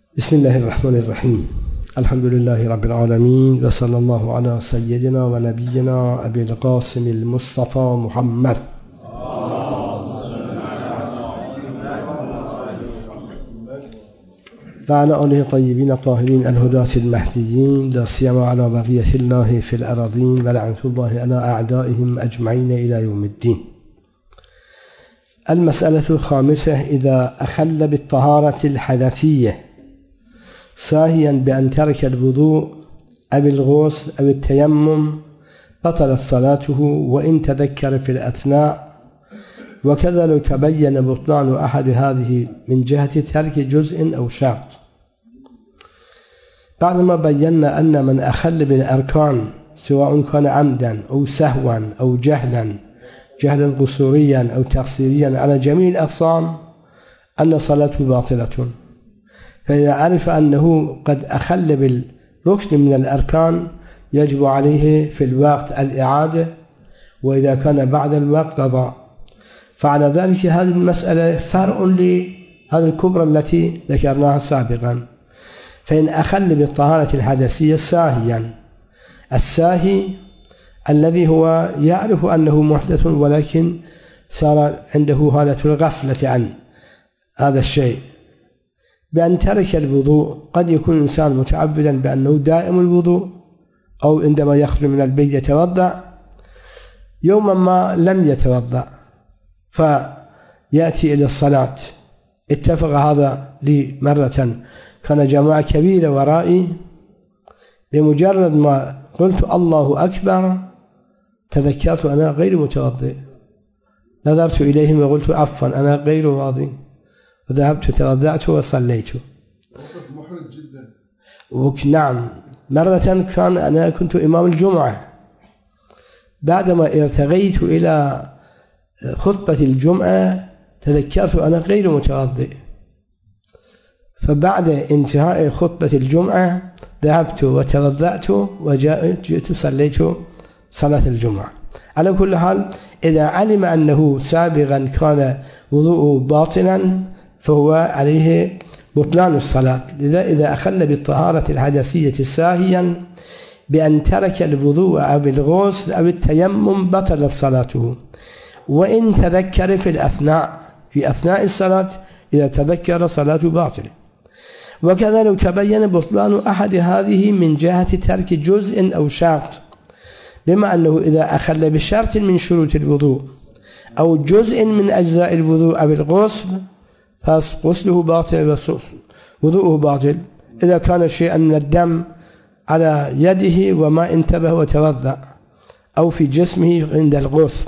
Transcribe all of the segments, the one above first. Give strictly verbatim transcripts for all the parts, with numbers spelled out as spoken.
بسم الله الرحمن الرحيم. الحمد لله رب العالمين، وصلى الله على سيدنا ونبينا أبي القاسم المصطفى محمد وعلى آله الطيبين الطاهرين الهداة المهديين، لا سيما على بقية الله في الأراضين، ولعنة الله على أعدائهم أجمعين إلى يوم الدين. المسألة الخامسة: إذا أخل بالطهارة الحدثية ساهيا بأن ترك الوضوء أو الغسل أو التيمم بطلت صلاته وإن تذكر في الأثناء، وكذا لو تبين بطلان أحد هذه من جهة ترك جزء أو شرط. بعدما بينا أن من أخل بالأركان سواء كان عمدا أو سهوا أو جهلا جهلا قصوريا أو تقصيريا على جميع الأقسام أن صلاته باطلة. فإذا عرف أنه قد أخل بالركن من الأركان يجب عليه في الوقت الإعادة، وإذا كان بعد الوقت قضاء. فعلى ذلك هذه المسألة فرع لهذه الكبرى التي ذكرناها سابقا. فإن أخل بالطهارة الحدثية ساهيا، الساهي الذي هو يعرف أنه محدث ولكن صار عنده حالة الغفلة عن هذا الشيء، بأن ترك الوضوء. قد يكون الإنسان متعبدا بأنه دائم الوضوء، أو عندما يخرج من البيت يتوضأ، يوما ما لم يتوضأ فيأتي إلى الصلاة. اتفق هذا لي مرة، كان جماعة كبيرة ورائي، بمجرد ما قلت الله أكبر تذكرت أنا غير متوضئ، نظرت إليهم وقلت عفوا أنا غير واضي، وذهبت توضأت وصليت. محرج جدا. وك نعم، مرة كان أنا كنت إمام الجمعة، بعدما ارتقيت إلى خطبة الجمعة تذكرت أنا غير متوضئ، فبعد انتهاء خطبة الجمعة ذهبت وتوضأت وجاءت جئت صليت صلاة الجمعة. على كل حال، إذا علم أنه سابقا كان وضوءه باطلا فهو عليه بطلان الصلاة. لذا إذا أخل بالطهارة الحدثية ساهيا بأن ترك الوضوء أو الغسل أو التيمم بطلت صلاته وإن تذكر في الأثناء في أثناء الصلاة، إذا تذكر صلاته باطلة. وكذا لو تبين بطلان أحد هذه من جهة ترك جزء أو شرط، بما أنه إذا أخل بشرط من شروط الوضوء أو جزء من أجزاء الوضوء أو الغسل فغسله باطل ووضوءه باطل. إذا كان شيئا من الدم على يده وما انتبه وتوضأ، أو في جسمه عند الغسل،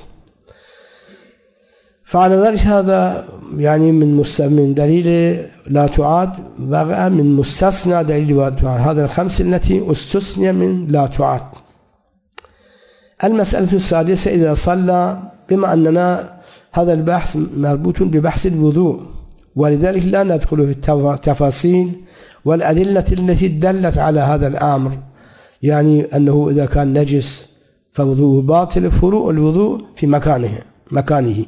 فعلى ذلك هذا يعني من من دليل لا تعاد، بقى من مستثنى دليل لا تعاد. هذا الخمس التي استثنى من لا تعاد. المسألة السادسة: إذا صلى، بما أننا هذا البحث مربوط ببحث الوضوء، ولذلك لا ندخل في التفاصيل والأدلة التي دلت على هذا الأمر، يعني أنه إذا كان نجس فوضوءه باطل، فروع الوضوء في مكانه مكانه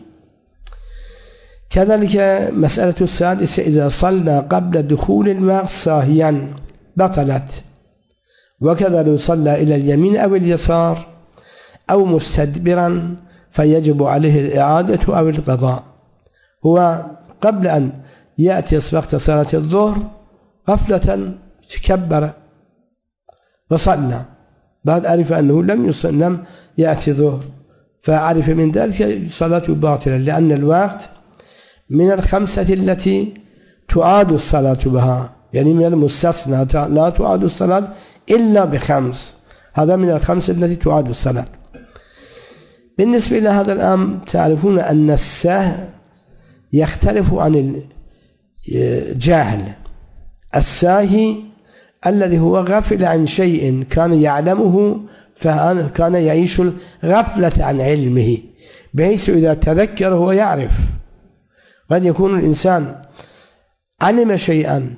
كذلك. مسألة السادسة: إذا صلى قبل دخول الوقت ساهيا بطلت، وكذا لو صلى إلى اليمين أو اليسار أو مستدبرا فيجب عليه الإعادة أو القضاء. هو قبل أن يأتي وقت صلاة الظهر غفلة تكبر وصلى، بعد عرف أنه لم يصل لم يأتي ظهر، فعرف من ذلك صلاته باطلة، لأن الوقت من الخمسة التي تعاد الصلاة بها، يعني من المستثنى لا تعاد الصلاة إلا بخمس، هذا من الخمسة التي تعاد الصلاة. بالنسبة إلى هذا الأمر، تعرفون أن السهو يختلف عن الجاهل. الساهي الذي هو غافل عن شيء كان يعلمه، فكان يعيش الغفلة عن علمه، بحيث إذا تذكر هو يعرف. قد يكون الإنسان علم شيئا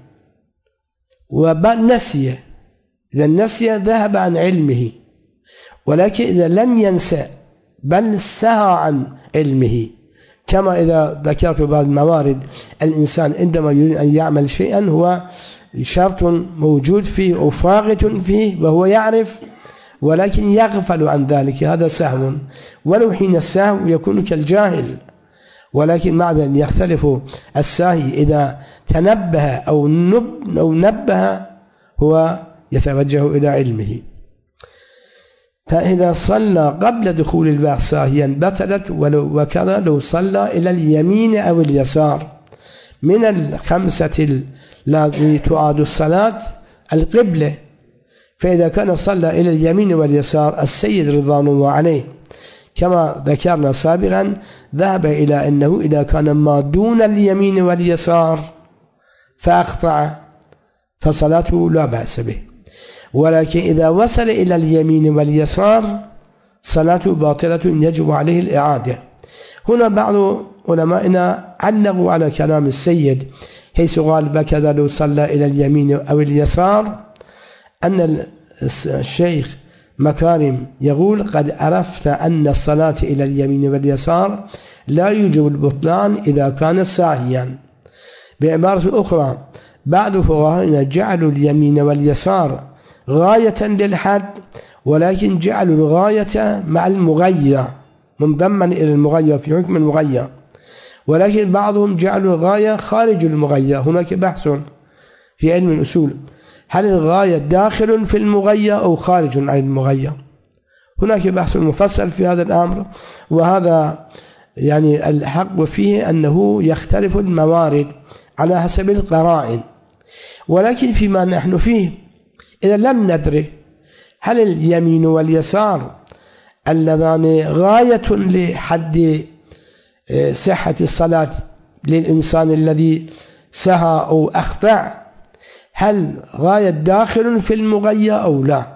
ونسي، إذا نسي ذهب عن علمه، ولكن إذا لم ينسى بل سهى عن علمه، كما إذا ذكرت بعض الموارد، الإنسان عندما يريد أن يعمل شيئا هو شرط موجود فيه أو فاغت فيه وهو يعرف ولكن يغفل عن ذلك، هذا سهو، ولو حين السهو يكون كالجاهل. ولكن مع ذلك يختلف الساهي إذا تنبه أو نب أو نبه هو يتوجه إلى علمه. فإذا صلى قبل دخول الوقت ساهيا بطلت، ولو وكذا لو صلى إلى اليمين أو اليسار. من الخمسة التي تعاد الصلاة القبلة، فإذا كان صلى إلى اليمين واليسار السيد رضوان الله عليه كما ذكرنا سابقا ذهب إلى أنه إذا كان ما دون اليمين واليسار فأقطع فصلاته لا بأس به، ولكن إذا وصل إلى اليمين واليسار صلاته باطلة يجب عليه الإعادة. هنا بعض علمائنا علقوا على كلام السيد حيث قال وكذا لو صلى إلى اليمين أو اليسار، أن الشيخ مكارم يقول قد عرفت أن الصلاة إلى اليمين واليسار لا يوجب البطلان إذا كان ساهيا. بعبارة أخرى بعض فقهاءنا جعلوا اليمين واليسار غاية للحد، ولكن جعلوا الغاية مع المغير منضما إلى المغير في حكم المغير، ولكن بعضهم جعلوا الغاية خارج المغير. هناك بحث في علم الأصول هل الغاية داخل في المغير أو خارج عن المغير، هناك بحث مفصل في هذا الأمر، وهذا يعني الحق فيه أنه يختلف الموارد على حسب القرائن. ولكن فيما نحن فيه إذا لم ندري هل اليمين واليسار اللذان غاية لحد صحة الصلاة للإنسان الذي سهى أو أخطأ، هل غاية داخل في المغير أو لا؟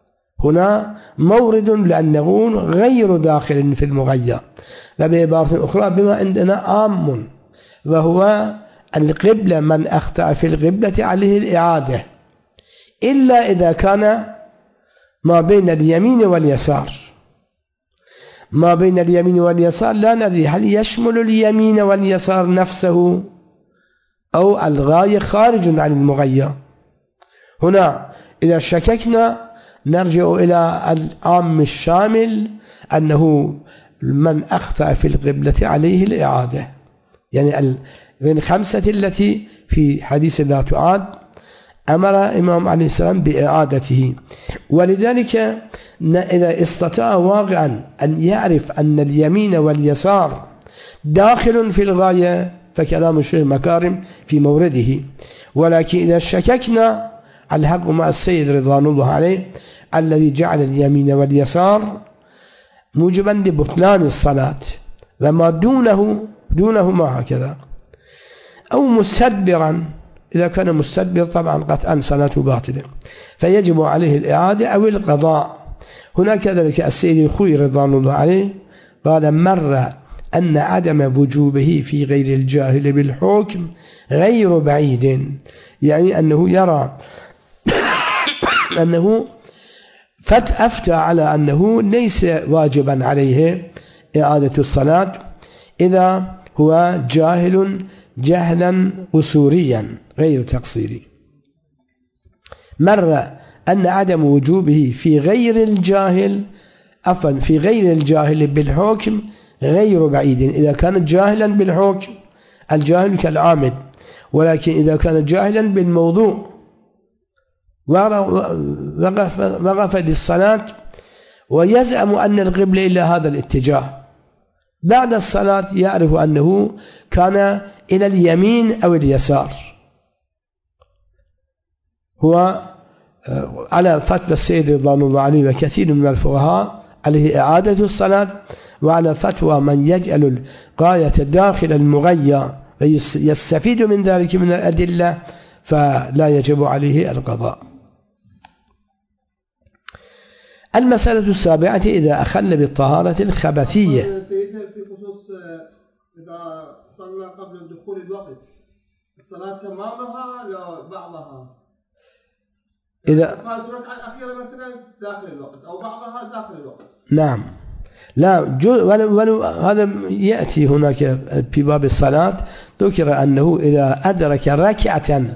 هنا مورد لأنه غير داخل في المغير. فبعبارة أخرى بما عندنا عام وهو القبلة، من أخطأ في القبلة عليه الإعادة، إلا إذا كان ما بين اليمين واليسار. ما بين اليمين واليسار لا ندري هل يشمل اليمين واليسار نفسه أو الغاية خارج عن المغير. هنا إذا شككنا نرجع إلى العام الشامل أنه من أخطأ في القبلة عليه الإعادة، يعني من خمسة التي في حديث لا تعاد أمر إمام عليه السلام بإعادته. ولذلك إذا استطاع واقعا أن يعرف أن اليمين واليسار داخل في الغاية فكلام الشيخ مكارم في مورده. ولكن إذا شككنا الحق مع السيد رضوان الله عليه الذي جعل اليمين واليسار موجبا لبطلان الصلاة، وما دونه دونه ما هكذا، أو مستدبرا. إذا كان مستدبر طبعا قطعا صلاته باطلة فيجب عليه الإعادة أو القضاء. هنا كذلك السيد الخوي رضوان الله عليه قال مر أن عدم وجوبه في غير الجاهل بالحكم غير بعيد، يعني أنه يرى أنه أفتى على أنه ليس واجبا عليه إعادة الصلاة إذا هو جاهل جهلا قصوريا غير تقصيري. مر أن عدم وجوبه في غير الجاهل أفن في غير الجاهل بالحكم غير بعيد. إذا كان جاهلا بالحكم الجاهل كالعامد، ولكن إذا كان جاهلا بالموضوع وقف, وقف للصلاة ويزعم أن القبلة إلى هذا الاتجاه، بعد الصلاة يعرف أنه كان إلى اليمين أو اليسار، هو على فتوى السيد رضوان الله عليه وكثير من الفقهاء عليه إعادة الصلاة، وعلى فتوى من يجعل الغاية داخل المغير ويستفيد من ذلك من الأدلة فلا يجب عليه القضاء. المسألة السابعة إذا أخل بالطهارة الخبثية. سيدنا في خصوص إذا صلى قبل دخول الوقت الصلاة تمامها لا بعضها، إذا الركعة الأخيرة مثلا داخل الوقت أو بعضها داخل الوقت. نعم، لا ولو ولو هذا يأتي هناك في باب الصلاة ذكر أنه إذا أدرك ركعة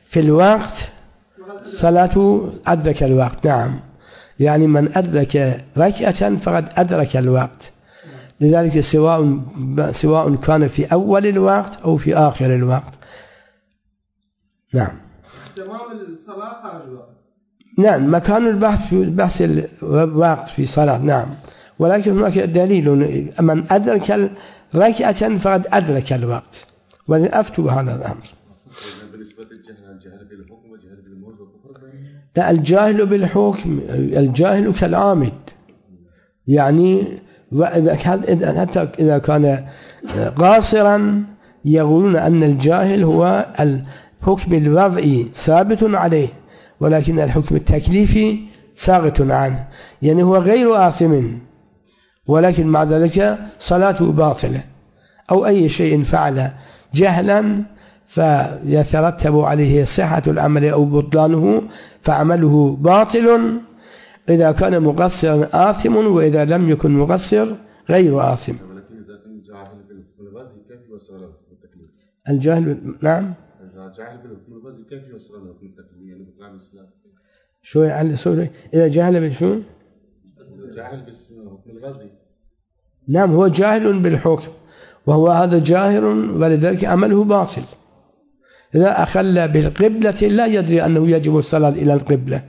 في الوقت صلاته أدرك الوقت. نعم، يعني من أدرك ركعة فقد أدرك الوقت، لذلك سواء سواء كان في أول الوقت أو في آخر الوقت. نعم. تمام الصلاة خارج الوقت. نعم، مكان البحث في بحث الوقت في صلاة. نعم، ولكن هناك دليل من أدرك ركعة فقد أدرك الوقت، ولأفتوا هذا الأمر. بالنسبة للجهل، الجهل بالحكم والجهل بالموت والكفر؟ لا، الجاهل بالحكم الجاهل كالعامد، يعني حتى إذا كان قاصرا يقولون أن الجاهل هو الحكم الوضعي ثابت عليه، ولكن الحكم التكليفي ساقط عنه، يعني هو غير آثم، ولكن مع ذلك صلاته باطلة. أو أي شيء فعل جهلا فيترتب عليه صحة العمل أو بطلانه، فعمله باطل إذا كان مقصرا آثم، وإذا لم يكن مقصر غير آثم. ولكن إذا كان جاهل بالحكم الوضعي كيف يوصل له التكليف؟ الجاهل نعم. جاهل بالحكم الوضعي كيف يوصل له التكليف؟ يعني بطلان الإسلام. شو يعني سوري؟ إذا جاهل بالشو؟ جاهل بالحكم الوضعي. نعم، هو جاهل بالحكم، وهو هذا جاهل، ولذلك عمله باطل. إذا أخل بالقبلة لا يدري أنه يجب الصلاة إلى القبلة،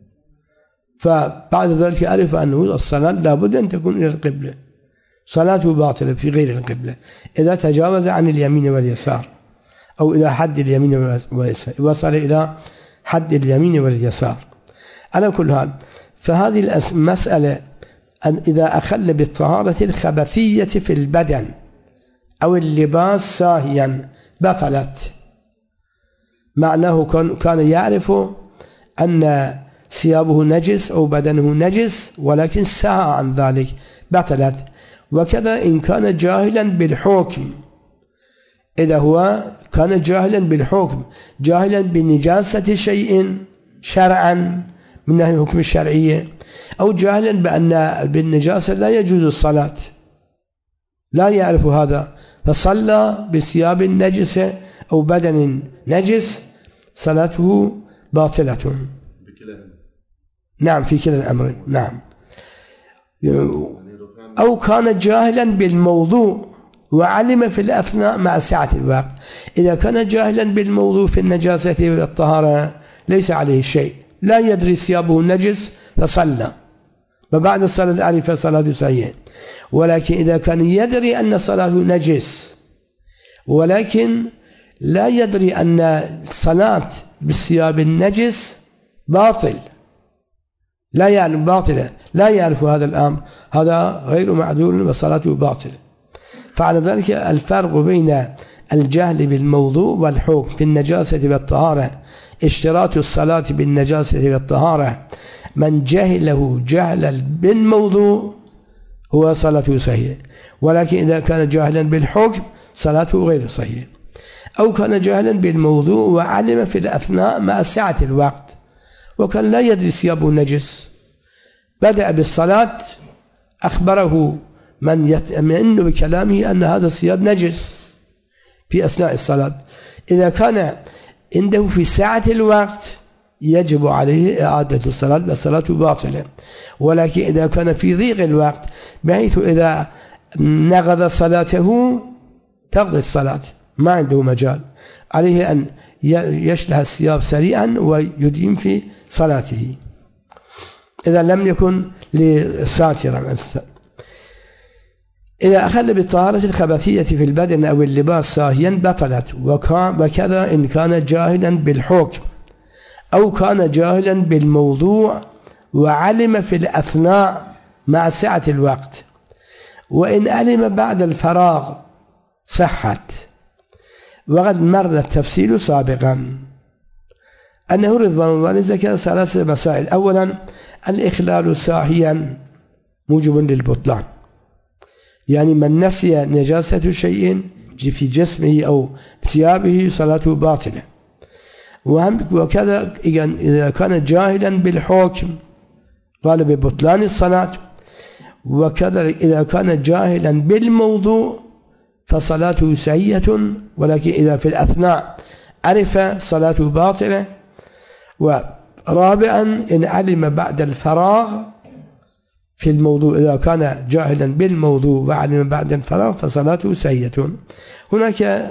فبعد ذلك عرف أنه الصلاة لابد أن تكون إلى القبلة، صلاته باطلة في غير القبلة إذا تجاوز عن اليمين واليسار، أو إلى حد اليمين واليسار، وصل إلى حد اليمين واليسار. على كل حال، فهذه المسألة أن إذا أخل بالطهارة الخبثية في البدن أو اللباس ساهيا بطلت. معناه كان يعرف أن ثيابه نجس أو بدنه نجس، ولكن سهى عن ذلك بطلت. وكذا إن كان جاهلا بالحكم، إذا هو كان جاهلا بالحكم، جاهلا بنجاسة شيء شرعا من ناحية الحكم الشرعية، أو جاهلا بأن بالنجاسة لا يجوز الصلاة، لا يعرف هذا، فصلى بثياب نجسة أو بدن نجس، صلاته باطلة. نعم، في كلا الأمر. نعم. أو كان جاهلا بالموضوع وعلم في الأثناء مع سعة الوقت. إذا كان جاهلا بالموضوع في النجاسة والطهارة ليس عليه شيء، لا يدري ثيابه نجس فصلى، وبعد الصلاة عرف صلاته صحيحة. ولكن إذا كان يدري أن صلاته نجس، ولكن لا يدري أن الصلاة بالثياب النجس باطل، لا يعلم باطلة، لا يعرف هذا الأمر، هذا غير معدول وصلاته باطلة. فعلى ذلك الفرق بين الجهل بالموضوع والحكم في النجاسة والطهارة، اشتراط الصلاة بالنجاسة والطهارة، من جهله جهلا بالموضوع هو صلاته صحيحة، ولكن إذا كان جاهلا بالحكم صلاته غير صحيحة. أو كان جاهلا بالموضوع وعلم في الأثناء مع سعة الوقت، وكان لا يدري ثيابه نجس، بدأ بالصلاة أخبره من يطمئن بكلامه أن هذا الثياب نجس في أثناء الصلاة. إذا كان عنده في ساعة الوقت يجب عليه إعادة الصلاة والصلاة باطلة. ولكن إذا كان في ضيق الوقت بحيث إذا نقض صلاته تقضي الصلاة، ما عنده مجال، عليه أن يشلح الثياب سريعا ويديم في صلاته إذا لم يكن لساترا. إذا أخل بالطهارة الخبثية في البدن أو اللباس ساهيا بطلت. وكذا إن كان جاهلا بالحكم، أو كان جاهلا بالموضوع وعلم في الأثناء مع سعة الوقت، وإن علم بعد الفراغ صحت. وقد مر التفصيل سابقا أنه رضوان الله ذكر ثلاث مسائل. أولا، الإخلال ساهيا موجب للبطلان، يعني من نسي نجاسة شيء في جسمه أو ثيابه صلاته باطلة. وكذا إذا كان جاهلا بالحكم قال ببطلان الصلاة. وكذا إذا كان جاهلا بالموضوع فصلاته سيئة، ولكن إذا في الأثناء عرف صلاته باطلة. ورابعا إن علم بعد الفراغ في الموضوع، إذا كان جاهلا بالموضوع وعلم بعد الفراغ فصلاته سيئة. هناك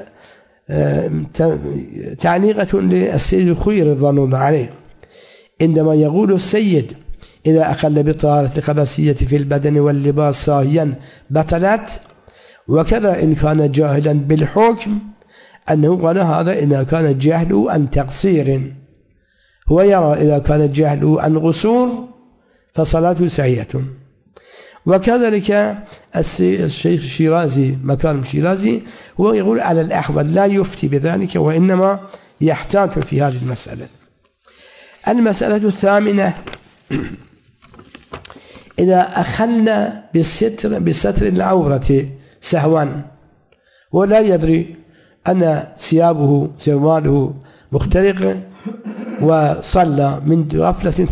تعليقة للسيد الخوئي رضوان الله عليه عندما يقول السيد إذا أخل بطهارة الخبثية في البدن واللباس ساهيا بطلت، وكذا إن كان جاهلا بالحكم أنه قال هذا إذا كان جهله عن تقصير، هو يرى إذا كان جهله عن قصور فصلاته سيئة. وكذلك الشيخ الشيرازي مكارم الشيرازي هو يقول على الأحوال لا يفتي بذلك، وإنما يحتاط في هذه المسألة. المسألة الثامنة إذا أخلنا بالستر بستر العورة سهوا ولا يدري أن ثيابه سرواله مخترق وصلى من غفلة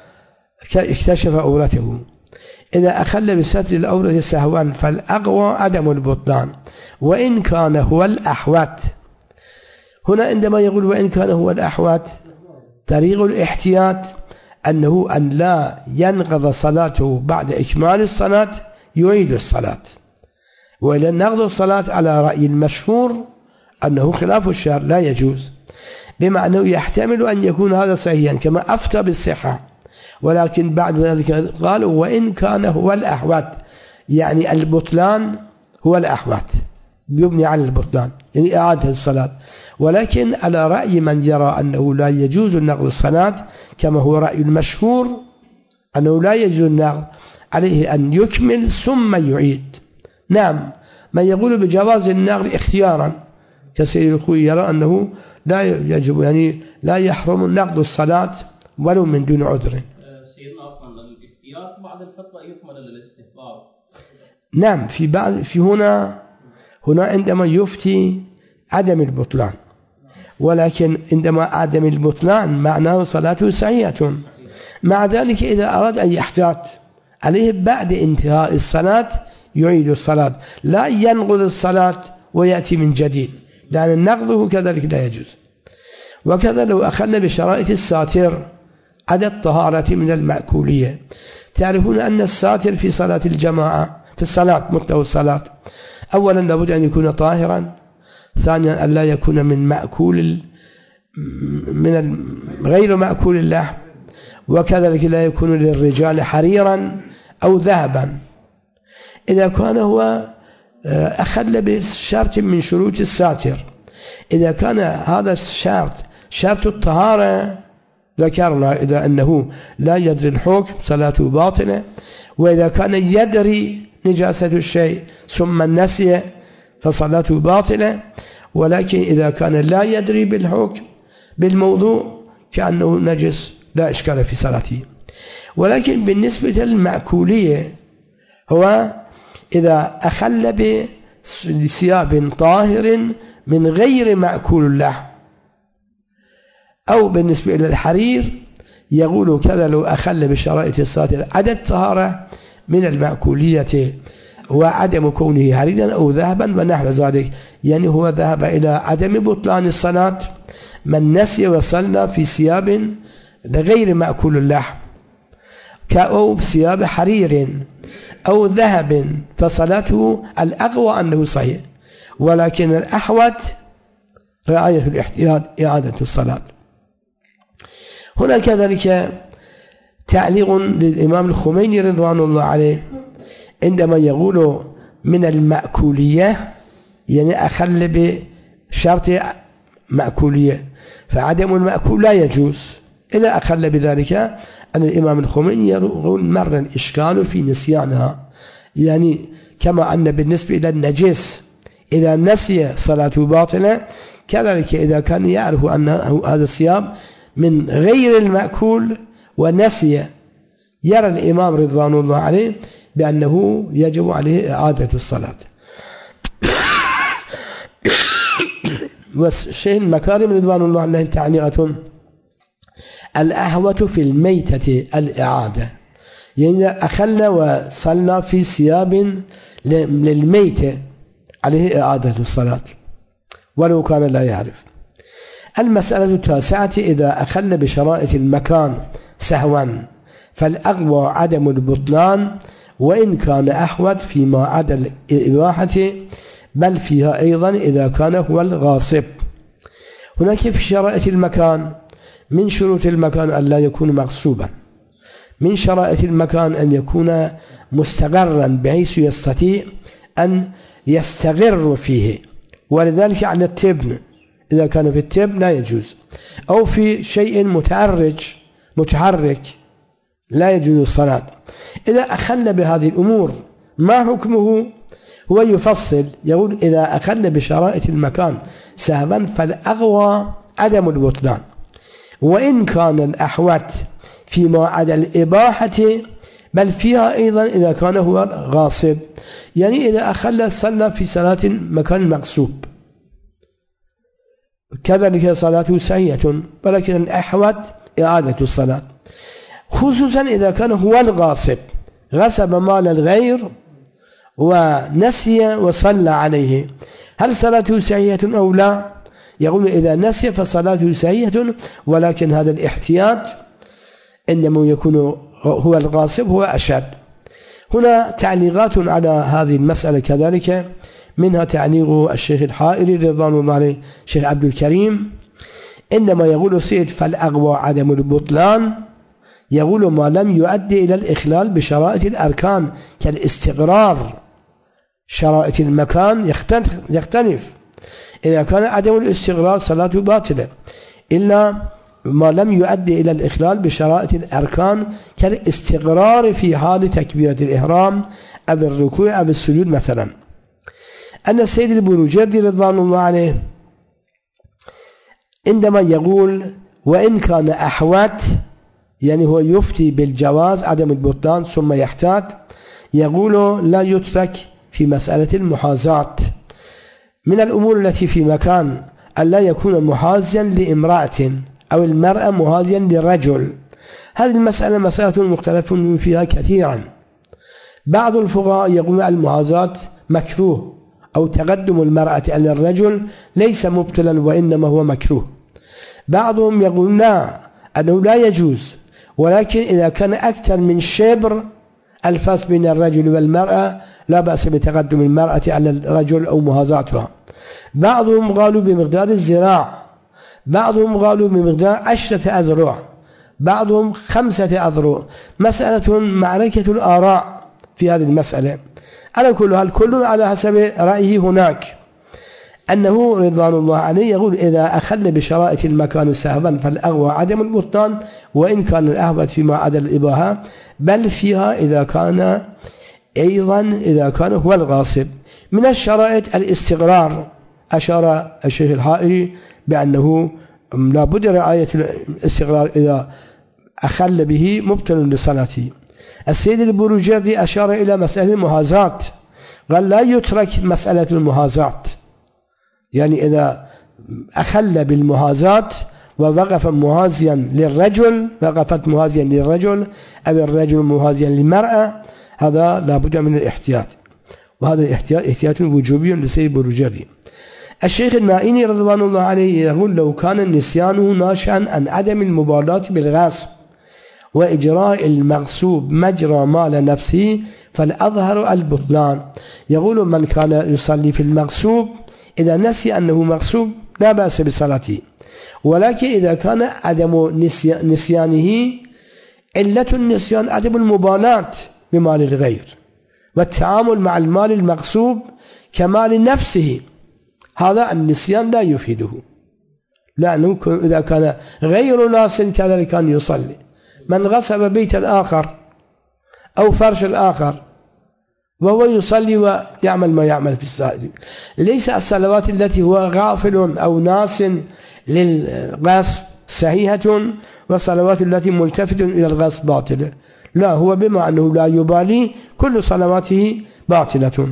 فاكتشف عورته، إذا أخل بستر العورة سهوا فالأقوى عدم البطلان وإن كان هو الأحوات. هنا عندما يقول وإن كان هو الأحوات طريق الاحتياط أنه أن لا ينقض صلاته بعد إكمال الصلاة يعيد الصلاة، وإلى نقض الصلاة على رأي المشهور أنه خلاف الشرع لا يجوز، بمعنى يحتمل أن يكون هذا صحيحا كما أفتى بالصحة، ولكن بعد ذلك قالوا وإن كان هو الأحوات، يعني البطلان هو الأحوات يبني على البطلان يعني إعادة الصلاة، ولكن على رأي من يرى أنه لا يجوز نقض الصلاة كما هو رأي المشهور أنه لا يجوز النقض، عليه أن يكمل ثم يعيد. نعم، من يقول بجواز النقض اختيارا كسيد الخوئي يرى أنه لا يجب يعني لا يحرم نقض الصلاة ولو من دون عذر. سيدنا أفضل الاحتياط بعد الفترة يكمل الاستحباب. نعم، في بعض في هنا هنا عندما يفتي عدم البطلان، ولكن عندما عدم البطلان معناه صلاته صحيحة. مع ذلك إذا أراد أن يحتاط عليه بعد انتهاء الصلاة يعيد الصلاة، لا ينقض الصلاة ويأتي من جديد، لأن نقضه كذلك لا يجوز. وكذا لو أخذنا بشرائط الساتر عدد طهارة من المأكولية، تعرفون أن الساتر في صلاة الجماعة في الصلاة مطلق الصلاة أولا لابد أن يكون طاهرا، ثانيا أن لا يكون من مأكول من غير مأكول اللحم، وكذلك لا يكون للرجال حريرا أو ذهبا. إذا كان هو أخل بشرط من شروط الساتر، إذا كان هذا الشرط شرط الطهارة ذكرنا إذا أنه لا يدري الحكم صلاته باطلة، وإذا كان يدري نجاسة الشيء ثم نسي فصلاته باطلة، ولكن إذا كان لا يدري بالحكم بالموضوع كأنه نجس لا إشكال في صلاته. ولكن بالنسبة للمأكولية هو إذا أخل بثياب طاهر من غير مأكول اللحم، أو بالنسبة إلى الحرير يقول كذا لو أخل بشرائط الساتر عدد طهارة من المأكولية وعدم كونه حريرا أو ذهبا ونحو ذلك، يعني هو ذهب إلى عدم بطلان الصلاة من نسي وصلى في ثياب غير مأكول اللحم كأو بثياب حرير أو ذهب فصلاته الأقوى أنه صحيح، ولكن الأحوط رعاية الاحتياط إعادة الصلاة. هنا كذلك تعليق للإمام الخميني رضوان الله عليه عندما يقول من المأكولية يعني أخل بشرط مأكولية، فعدم المأكول لا يجوز. إذا أخل بذلك أن الإمام الخميني يقول مر الإشكال في نسيانها، يعني كما أن بالنسبة إلى النجس إذا نسي صلاته باطلة، كذلك إذا كان يعرف أن هذا الثياب من غير المأكول ونسي، يرى الإمام رضوان الله عليه بأنه يجب عليه إعادة الصلاة. والشيخ مكارم رضوان الله عليه تعليقة الأهوة في الميتة الإعادة، يعني أخلنا وصلنا في ثياب للميتة عليه إعادة الصلاة ولو كان لا يعرف. المسألة التاسعة إذا أخل بشرائط المكان سهوا فالأقوى عدم البطلان وإن كان أحوط فيما عدا الإباحة بل فيها أيضا إذا كان هو الغاصب. هناك في شرائط المكان من شروط المكان أن لا يكون مغصوبا، من شرائط المكان أن يكون مستقرا بحيث يستطيع أن يستقر فيه، ولذلك عن التبن إذا كان في التبن لا يجوز، أو في شيء متعرج متحرك لا يجوز الصلاة. إذا أخل بهذه الأمور ما حكمه؟ هو يفصل يقول إذا أخل بشرائط المكان سهوا فالأغوى عدم البطلان وإن كان الأحوط فيما عدا الإباحة بل فيها أيضا إذا كان هو غاصب. يعني إذا أخل صلى في صلاة مكان مغصوب كذلك صلاته صحيحة ولكن الأحوط إعادة الصلاة، خصوصا إذا كان هو الغاصب غصب مال الغير ونسي وصلى عليه، هل صلاته صحيحة أو لا؟ يقول إذا نسي فصلاته صحيحة ولكن هذا الاحتياط إنما يكون هو الغاصب هو أشد. هنا تعليقات على هذه المسألة كذلك، منها تعليق الشيخ الحائري رضوان الله عليه الشيخ عبد الكريم، إنما يقول سيد فالأقوى عدم البطلان يقول ما لم يؤدي إلى الإخلال بشرائط الأركان كالاستقرار. شرائط المكان يختلف، إذا كان عدم الاستقرار صلاته باطلة، إلا ما لم يؤدي إلى الإخلال بشرائط الأركان كالاستقرار في حال تكبيرة الإحرام أو الركوع أو السجود مثلا. أن السيد البروجردي رضوان الله عليه عندما يقول وإن كان أحوط يعني هو يفتي بالجواز عدم البطلان ثم يحتاط، يقول لا يترك في مسألة المحاذاة. من الأمور التي في مكان ألا يكون محاذيا لامرأة أو المرأة محاذيا للرجل، هذه المسألة مسألة مختلف فيها كثيرا. بعض الفقهاء يقول المحاذاة مكروه أو تقدم المرأة على الرجل ليس مبطلا وإنما هو مكروه. بعضهم يقول لا أنه لا يجوز، ولكن إذا كان أكثر من شبر الفاس بين الرجل والمرأة لا بأس بتقدم المرأة على الرجل أو محاذاتها. بعضهم قالوا بمقدار الذراع، بعضهم قالوا بمقدار عشرة أذرع، بعضهم خمسة أذرع. مسألة معركة الآراء في هذه المسألة. على كل حال كل على حسب رأيه هناك، أنه رضوان الله عليه يقول إذا أخل بشرائط المكان سهوا فالأغوى عدم البطلان وإن كان الأهبط فيما عدا الإباحة بل فيها إذا كان أيضا إذا كان هو الغاصب. من الشرائط الاستقرار، أشار الشيخ الحائري بأنه لا بد رعاية الاستقرار إذا أخل به مبطل لصلاته. السيد البروجردي أشار إلى مسألة المحاذاة، قال لا يترك مسألة المحاذاة، يعني إذا أخل بالمحاذاة ووقف محاذيا للرجل وقفت محاذيا للرجل أو الرجل محاذيا للمرأة هذا لا بد من الاحتياط، وهذا الاحتياط احتياط وجوبي للسيد البروجردي. الشيخ النائيني رضوان الله عليه يقول لو كان النسيان ناشئا عن عدم المبالاة بالغصب وإجراء المغصوب مجرى مال نفسه فالأظهر البطلان. يقول من كان يصلي في المغصوب إذا نسي أنه مغصوب لا بأس بصلاته، ولكن إذا كان عدم نسيانه علة النسيان عدم المبالاة بمال الغير والتعامل مع المال المغصوب كمال نفسه، هذا النسيان لا يفيده، لأنه إذا كان غير ناس كذلك كان يصلي. من غصب بيت الآخر أو فرش الآخر وهو يصلي ويعمل ما يعمل في السائل، ليس الصلوات التي هو غافل أو ناس للغصب صحيحة والصلوات التي ملتفت إلى الغصب باطلة، لا، هو بما أنه لا يبالي كل صلواته باطلة.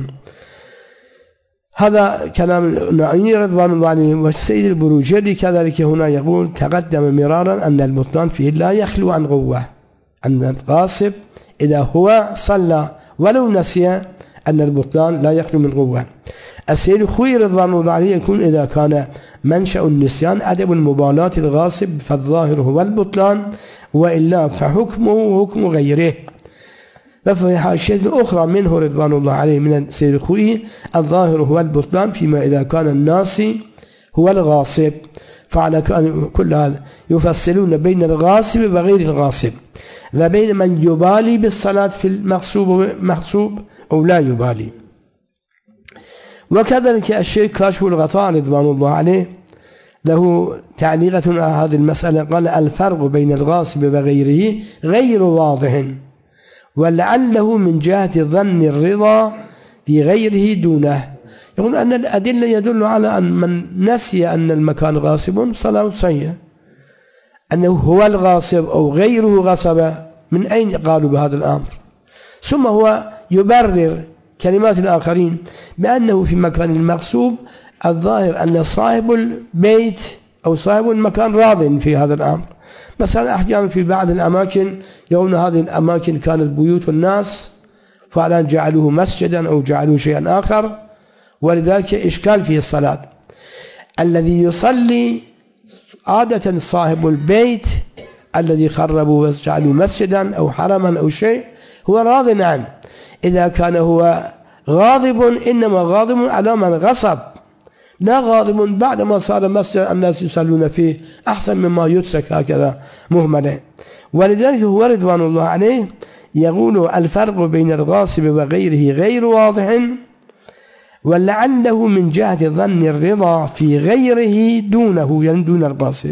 هذا كلام النائيني رضوان الله عليه. والسيد البروجردي كذلك هنا يقول تقدم مرارا أن البطلان فيه لا يخلو عن غوة، أن الغاصب إذا هو صلى ولو نسي أن البطلان لا يخلو من غوة. السيد الخوئي رضوان الله عليه يكون إذا كان منشأ النسيان عدم المبالاة الغاصب فالظاهر هو البطلان، وإلا فحكمه حكم غيره. وفي حاشية أخرى منه رضوان الله عليه من السيد الخوئي الظاهر هو البطلان فيما إذا كان الناسي هو الغاصب. فعلى كل هذا يفصلون بين الغاصب وغير الغاصب، وبين من يبالي بالصلاة في المغصوب مغصوب أو لا يبالي. وكذلك الشيخ كاشف الغطاء رضوان الله عليه له تعليقة على هذه المسألة، قال الفرق بين الغاصب وغيره غير واضح، ولعله من جهة ظن الرضا بغيره دونه. يقول أن الأدلة يدل على أن من نسي أن المكان غاصب صلاة سيئة، أنه هو الغاصب أو غيره غصب، من أين قالوا بهذا الأمر؟ ثم هو يبرر كلمات الآخرين بأنه في مكان المغصوب الظاهر أن صاحب البيت أو صاحب المكان راض في هذا الأمر. مثلا أحيانا في بعض الأماكن يقولون هذه الأماكن كانت بيوت الناس فعلا جعلوه مسجدا أو جعلوه شيئا آخر، ولذلك إشكال فيه الصلاة. الذي يصلي عادة صاحب البيت الذي خربوا وجعلوا مسجدا أو حرما أو شيء هو راض عنه. إذا كان هو غاضب إنما غاضب على من غصب، لا غاضب بعدما صار مسجد الناس يصلون فيه، أحسن مما يترك هكذا مهملا. ولذلك هو رضوان الله عليه يقول الفرق بين الغاصب وغيره غير واضح، ولعله من جهة ظن الرضا في غيره دونه، يعني دون الغاصب.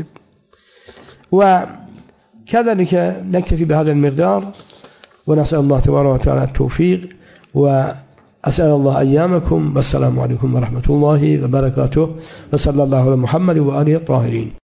وكذلك نكتفي بهذا المقدار، ونسأل الله تبارك وتعالى التوفيق، وأسأل الله أيامكم، والسلام عليكم ورحمة الله وبركاته، وصلى الله على محمد وآله الطاهرين.